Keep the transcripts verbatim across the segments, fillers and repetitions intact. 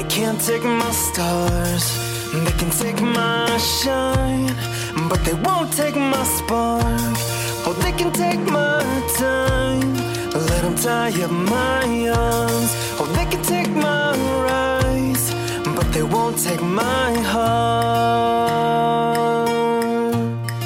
They can't take my stars, they can take my shine, but they won't take my spark. Oh, they can take my time, let them tie up my arms. Oh, they can take my rise, but they won't take my heart.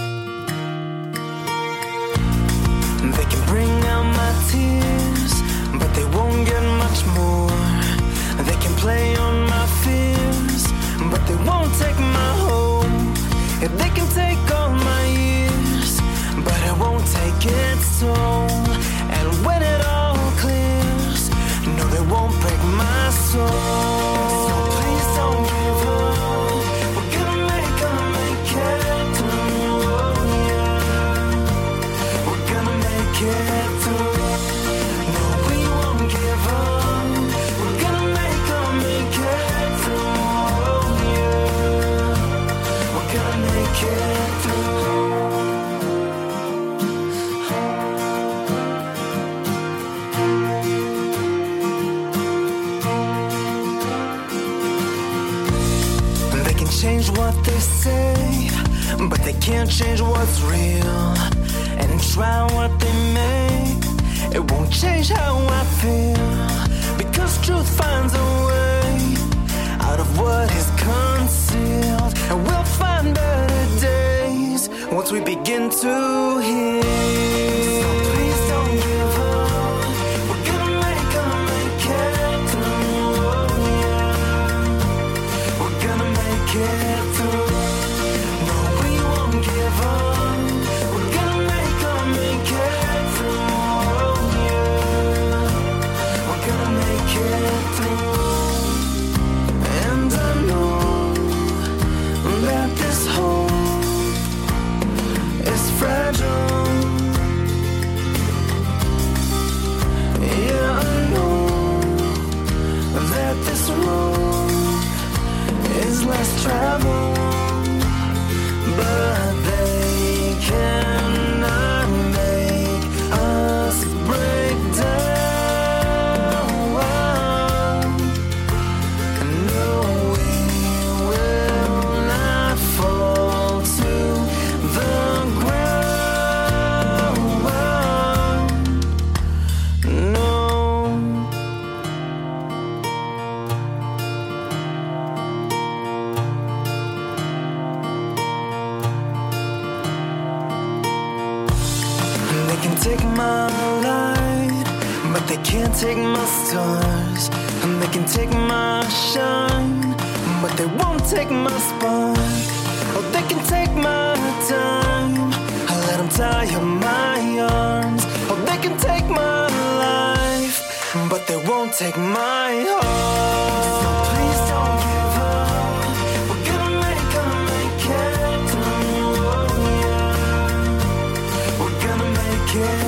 They can bring out my tears, but they won't get much more. They can play on my fears, but they won't take my hope. If they can take all my years, but it won't take its toll. And when it all clears, no, they won't break my soul. So please don't give up. We're gonna make, gonna make it through. Oh yeah, we're gonna make it through. No, we won't give up. We're gonna make, gonna make it through. Oh yeah, we're gonna make it through. Change what they say, but they can't change what's real. And try what they make, it won't change how I feel. Because truth finds a way out of what is concealed. And we'll find better days once we begin to heal. So please don't give up. We're gonna make, gonna make it through. Oh yeah, we're gonna make it through. No, we won't give up. We're gonna make, gonna make it through. Oh yeah, we're gonna make it through. And I know that this hope is fragile. Yeah, I know that this road is less traveled, but they cannot make us break down. No, we will not fall to the ground. No. They can take my light, but they can't take my stars. And they can take my shine, but they won't take my spark. Oh, they can take my time, I let them tie up my arms. Oh, they can take my life, but they won't take my heart. So please don't give up. We're gonna make, gonna make it through. Oh yeah, we're gonna make it.